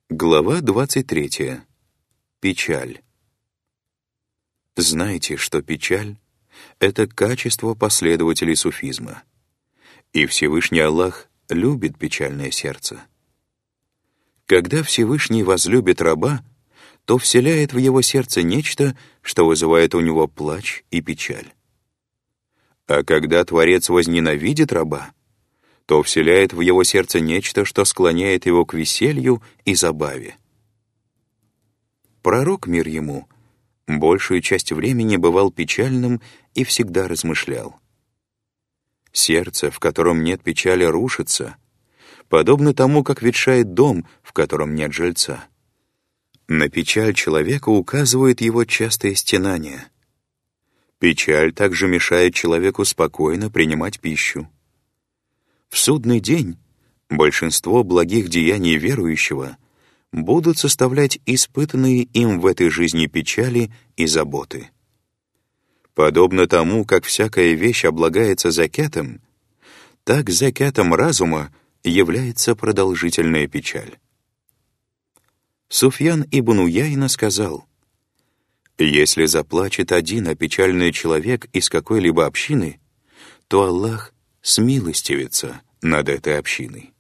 Глава 23. Печаль. Знайте, что печаль — это качество последователей суфизма. И Всевышний Аллах любит печальное сердце. Когда Всевышний возлюбит раба, то вселяет в его сердце нечто, что вызывает у него плач и печаль. А когда Творец возненавидит раба, то вселяет в его сердце нечто, что склоняет его к веселью и забаве. Пророк, мир ему, большую часть времени бывал печальным и всегда размышлял. Сердце, в котором нет печали, рушится, подобно тому, как ветшает дом, в котором нет жильца. На печаль человека указывает его частое стенание. Печаль также мешает человеку спокойно принимать пищу. В судный день большинство благих деяний верующего будут составлять испытанные им в этой жизни печали и заботы. Подобно тому, как всякая вещь облагается закятом, так закятом разума является продолжительная печаль. Суфьян ибн Уяйна сказал: «Если заплачет один опечаленный человек из какой-либо общины, то Аллах смилостивится над этой общиной».